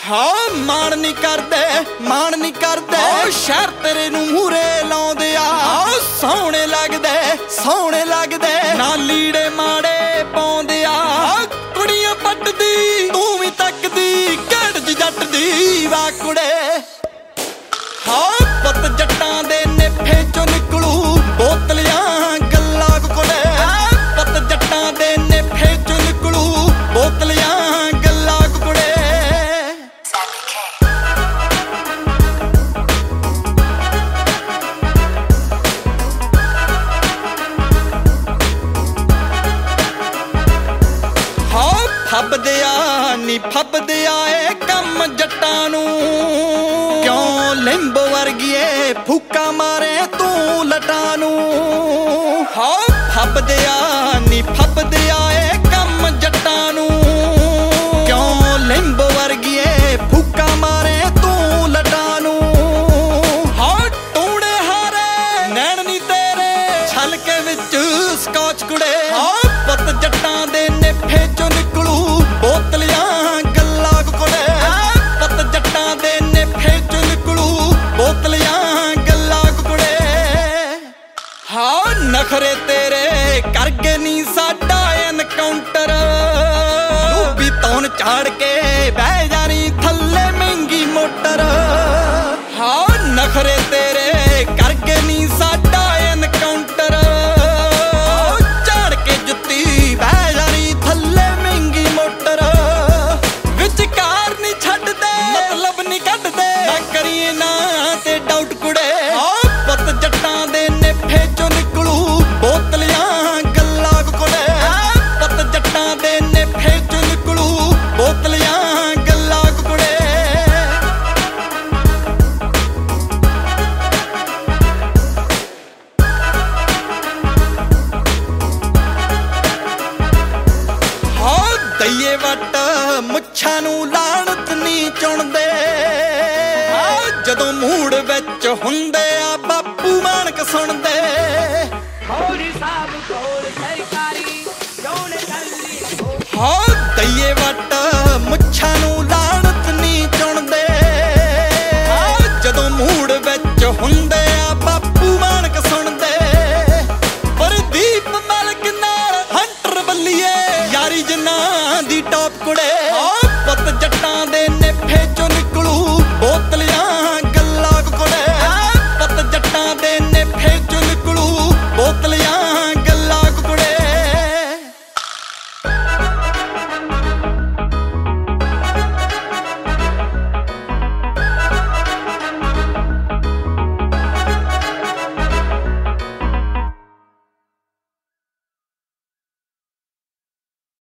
ਹਾਂ ਮਾਣ ਨਹੀਂ ਕਰਦੇ ਸ਼ਹਿਰ ਤੇਰੇ ਨੂੰ ਮੂਰੇ ਲਾਉਂਦੇ ਆ ਸੋਹਣੇ ਲੱਗਦੇ ਨਾ ਲੀੜੇ ਮਾੜੇ ਪਾਉਂਦੇ ਆ ਕੁੜੀਆਂ ਪੱਟਦੀ ਤੂੰ ਵੀ ਤੱਕਦੀ ਘੜ ਜੱਟ ਦੀ ਵਾ ਕੁੜੇ ਹਾਂ ਪੁੱਤ ਜੱਟਾਂ ਦੇ ਨੇਫੇ ਚੋਂ ਨਿਕਲੂ ਬੋਤਲੀਆਂ ਗੱਲਾਂ ਕੁੜੇ ਪੁੱਤ ਜੱਟਾਂ ਦੇ ਨੇਫੇ ਚੋਂ ਨਿਕਲੂ ਬੋਤਲੀਆਂ ਗੱਲਾਂ ਕੁੜੇ ਫੱਬਦੇ ਆਏ ਕੰਮ ਜੱਟਾਂ ਨੂੰ ਕਿਉਂ ਲਿੰਬ ਵਰਗੀਏ ਫੂਕਾ ਮਾਰੇ ਤੂੰ ਲਟਾਂ ਨੂੰ ਹਾਂ ਫੱਬਦੇ ਆਏ ਕੰਮ ਜੱਟਾਂ ਨੂੰ ਕਿਉਂ ਲਿੰਬ ਵਰਗੀਏ ਫੂਕਾ ਮਾਰੇ ਤੂੰ ਲਟਾਂ ਨੂੰ ਹਾਂ ਟੂੜੇ ਹਾਰੇ ਨੈਣ ਨੀ ਤੇਰੇ ਛਲਕੇ ਵਿੱਚ ਸਕਾਚ ਕੁੜੇ ਹਾਂ ਪੁੱਤ ਜੱਟਾਂ ਦੇ ਨੇਫੇ ਚੋਂ ਨਿਕਲੂ ਬੋਤਲੀਆਂ ਨਖਰੇ ਤੇਰੇ ਕਰਗੇ ਨੀ ਸਾਡਾ ਐਨਕਾਊਂਟਰ ਵੀ ਤੌਣ ਚਾੜ ਕੇ ਬਹਿ ਜਾਣੀ ਥੱਲੇ ਮਹਿੰਗੀ ਮੋਟਰ ਹਾਂ ਨਖਰੇ ਤੇਰੇ ਕਰਗੇ ਨੀ ਸਾਡਾ ਐਨਕਾਊਂਟਰ ਚਾੜ ਕੇ ਜੁੱਤੀ ਬਹਿ ਜਾਣੀ ਥੱਲੇ ਮਹਿੰਗੀ ਮੋਟਰ ਵਿਚਕਾਰ ਨੀ ਛੱਡਦੇ ਮਤਲਬ ਨੀ ਕੱਢਦੇ ਨਾ ਕਰੀਏ ਨਾ ਤੇ ਡਾਊਟ ਕੁੜੇ ਪੁੱਤ ਜੱਟਾਂ ਦੇ ਨੇਫੇ ਚੋਂ ਬੋਤਲੀਆਂ ਗੱਲਾਂ ਕੁੜੇ ਪੁੱਤ ਜੱਟਾਂ ਦੇ ਨੇਫੇ ਚੋਂ ਨਿਕਲੂ ਬੋਤਲੀਆਂ ਗੱਲਾਂ ਕੁੜੇ ਹਾਂ ਦਈਏ ਵੱਟ ਮੁੱਛਾਂ ਨੂੰ ਲਾਣਤ ਨਹੀਂ ਚੁਣਦੇ ਜਦੋਂ ਮੂਡ ਵਿੱਚ ਹੁੰਦੇ ਆ ਬਾਪੂ ਮਾਣਕ ਸੁਣਦੇ ਹਾਂ ਦਈਏ ਵੱਟ ਮੁੱਛਾਂ ਨੂੰ ਲਾਣਤ ਨਹੀਂ ਚੁਣਦੇ ਜਦੋਂ ਮੂਡ ਵਿੱਚ ਹੁੰਦੇ ਆ ਬਾਪੂ ਮਾਣਕ ਸੁਣਦੇ ਪ੍ਰਦੀਪ ਮਲਕ ਨਾਲ ਹੰਟਰ ਬੱਲੀਏ ਯਾਰੀ ਜਿੰਨਾ ਦੀ ਟੌਪ ਕੁੜੇ